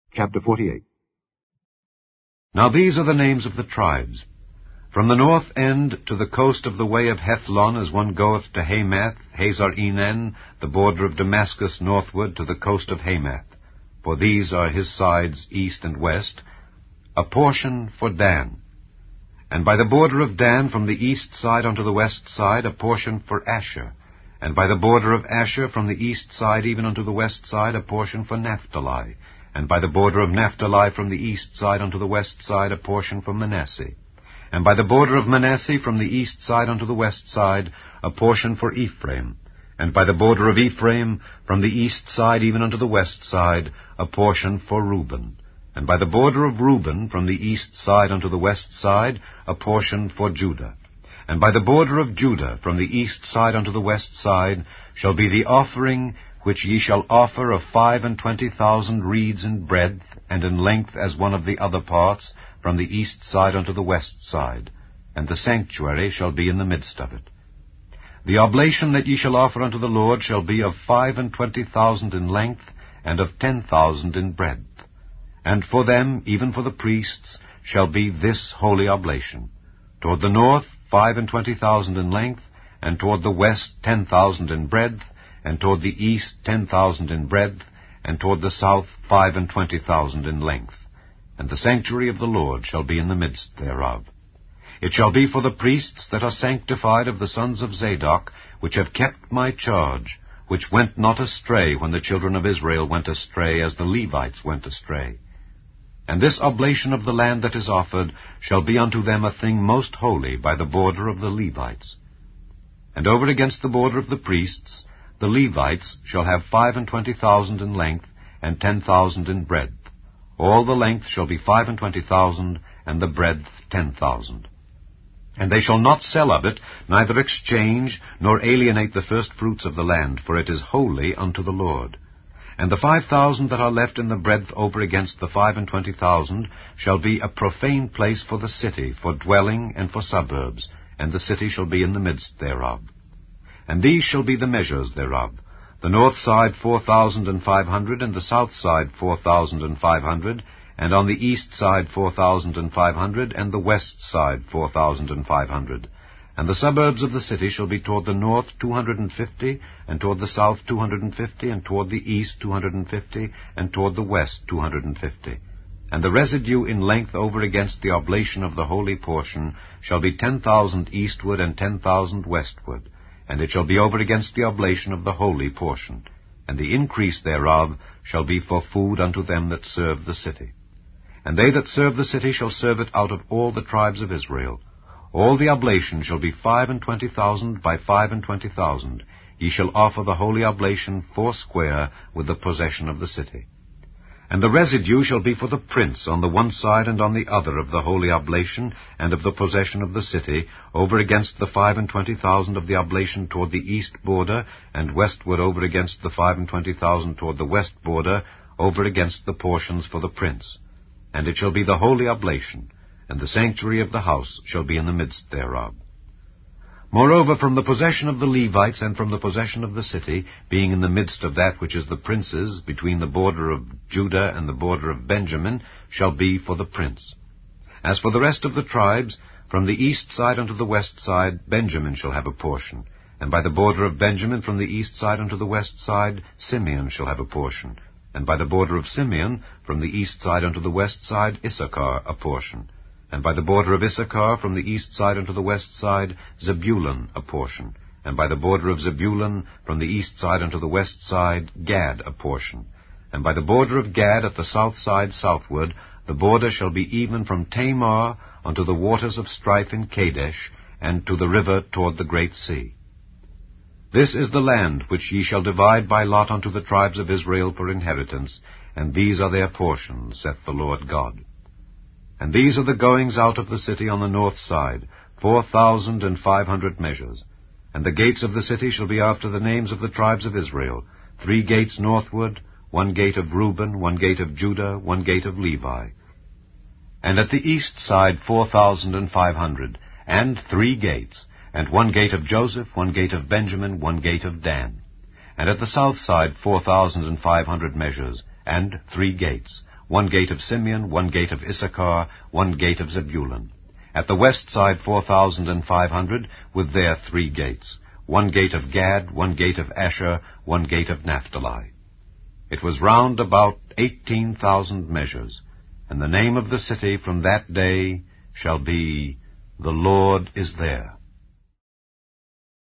Chapter 48. Now these are the names of the tribes. From the north end to the coast of the way of Hethlon, as one goeth to Hamath, Hazar-Enan, the border of Damascus northward to the coast of Hamath. For these are his sides east and west, a portion for Dan. And by the border of Dan from the east side unto the west side, a portion for Asher. And by the border of Asher from the east side even unto the west side, a portion for Naphtali. And by the border of Naphtali from the east side unto the west side, a portion for Manasseh. And by the border of Manasseh from the east side unto the west side, a portion for Ephraim. And by the border of Ephraim from the east side even unto the west side, a portion for Reuben. And by the border of Reuben from the east side unto the west side, a portion for Judah. And by the border of Judah from the east side unto the west side shall be the offering which ye shall offer of 25,000 reeds in breadth, and in length as one of the other parts, from the east side unto the west side, and the sanctuary shall be in the midst of it. The oblation that ye shall offer unto the Lord shall be of 25,000 in length, and of 10,000 in breadth. And for them, even for the priests, shall be this holy oblation. Toward the north 25,000 in length, and toward the west 10,000 in breadth, and toward the east 10,000 in breadth, and toward the south 25,000 in length. And the sanctuary of the Lord shall be in the midst thereof. It shall be for the priests that are sanctified of the sons of Zadok, which have kept my charge, which went not astray when the children of Israel went astray, as the Levites went astray. And this oblation of the land that is offered shall be unto them a thing most holy by the border of the Levites. And over against the border of the priests, the Levites shall have 25,000 in length, and 10,000 in breadth. All the length shall be 25,000, and the breadth 10,000. And they shall not sell of it, neither exchange, nor alienate the first fruits of the land, for it is holy unto the Lord. And the 5,000 that are left in the breadth over against the 25,000 shall be a profane place for the city, for dwelling and for suburbs, and the city shall be in the midst thereof. And these shall be the measures thereof: the north side 4,500, and the south side 4,500, and on the east side 4,500, and the west side 4,500. And the suburbs of the city shall be toward the north 250, and toward the south 250, and toward the east 250, and toward the west 250. And the residue in length over against the oblation of the holy portion shall be 10,000 eastward and 10,000 westward. And it shall be over against the oblation of the holy portion. And the increase thereof shall be for food unto them that serve the city. And they that serve the city shall serve it out of all the tribes of Israel. All the oblation shall be 25,000 by 25,000. Ye shall offer the holy oblation foursquare with the possession of the city. And the residue shall be for the prince on the one side and on the other of the holy oblation, and of the possession of the city, over against the 25,000 of the oblation toward the east border, and westward over against the 25,000 toward the west border, over against the portions for the prince. And it shall be the holy oblation, and the sanctuary of the house shall be in the midst thereof. Moreover, from the possession of the Levites and from the possession of the city, being in the midst of that which is the prince's, between the border of Judah and the border of Benjamin, shall be for the prince. As for the rest of the tribes, from the east side unto the west side, Benjamin shall have a portion. And by the border of Benjamin from the east side unto the west side, Simeon shall have a portion. And by the border of Simeon, from the east side unto the west side, Issachar a portion. And by the border of Issachar, from the east side unto the west side, Zebulun a portion. And by the border of Zebulun, from the east side unto the west side, Gad a portion. And by the border of Gad at the south side southward, the border shall be even from Tamar unto the waters of strife in Kadesh, and to the river toward the great sea. This is the land which ye shall divide by lot unto the tribes of Israel for inheritance, and these are their portions, saith the Lord God. And these are the goings out of the city on the north side, 4,500 measures. And the gates of the city shall be after the names of the tribes of Israel, 3 gates northward, 1 gate of Reuben, 1 gate of Judah, 1 gate of Levi. And at the east side 4,500, and 3 gates, and 1 gate of Joseph, 1 gate of Benjamin, 1 gate of Dan. And at the south side 4,500 measures, and 3 gates, one gate of Simeon, one gate of Issachar, one gate of Zebulun. At the west side 4,500, with their 3 gates, one gate of Gad, one gate of Asher, one gate of Naphtali. It was round about 18,000 measures, and the name of the city from that day shall be, The Lord is there.